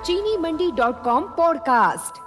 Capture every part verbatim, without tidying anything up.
चीनी Mandi dot com podcast.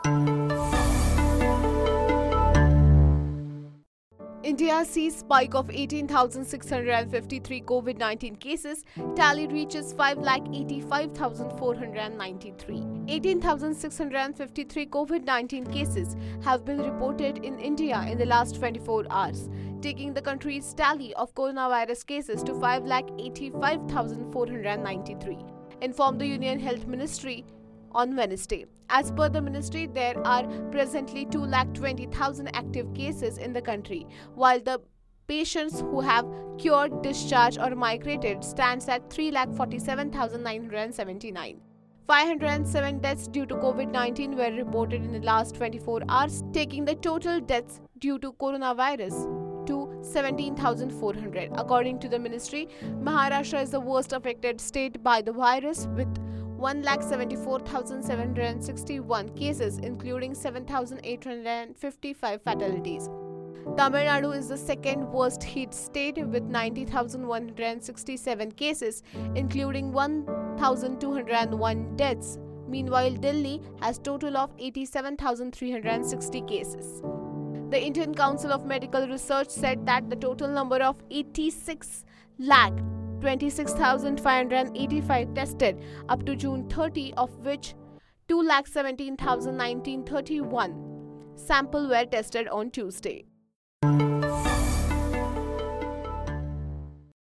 India sees spike of eighteen thousand six hundred fifty-three COVID nineteen cases. Tally reaches five lakh eighty-five thousand four hundred ninety-three. eighteen thousand six hundred fifty-three COVID nineteen cases have been reported in India in the last twenty-four hours, taking the country's tally of coronavirus cases to five lakh eighty-five thousand four hundred ninety-three, informed the Union Health Ministry on Wednesday. As per the ministry, there are presently two lakh twenty thousand active cases in the country, while the patients who have cured, discharged or migrated stands at three lakh forty-seven thousand nine hundred seventy-nine. five hundred seven deaths due to COVID nineteen were reported in the last twenty-four hours, taking the total deaths due to coronavirus to seventeen thousand four hundred. According to the ministry, Maharashtra is the worst affected state by the virus, with one lakh seventy-four thousand seven hundred sixty-one cases, including seven thousand eight hundred fifty-five fatalities. Tamil Nadu is the second worst hit state with ninety thousand one hundred sixty-seven cases, including one thousand two hundred one deaths. Meanwhile, Delhi has total of eighty-seven thousand three hundred sixty cases. The Indian Council of Medical Research said that the total number of eighty-six lakh twenty-six thousand five hundred eighty-five tested up to June thirtieth, of which two lakh seventeen thousand one hundred thirty-one samples were tested on Tuesday.